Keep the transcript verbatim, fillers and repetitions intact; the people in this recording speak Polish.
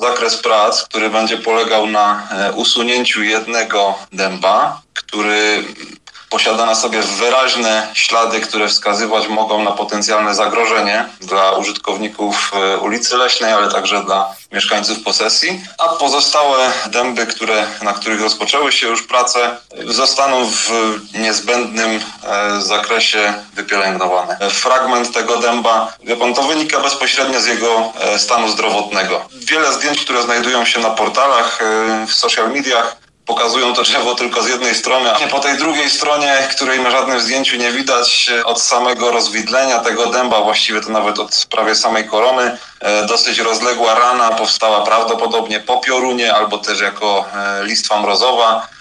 zakres prac, który będzie polegał na usunięciu jednego dęba, który posiada na sobie wyraźne ślady, które wskazywać mogą na potencjalne zagrożenie dla użytkowników ulicy Leśnej, ale także dla mieszkańców posesji, a pozostałe dęby, które, na których rozpoczęły się już prace, zostaną w niezbędnym zakresie wypielęgnowane. Fragment tego dęba, wie pan, to wynika bezpośrednio z jego stanu zdrowotnego. Wiele zdjęć, które znajdują się na portalach, w social mediach, pokazują to drzewo tylko z jednej strony, a po tej drugiej stronie, której na żadnym zdjęciu nie widać, od samego rozwidlenia tego dęba, właściwie to nawet od prawie samej korony, dosyć rozległa rana powstała prawdopodobnie po piorunie albo też jako listwa mrozowa.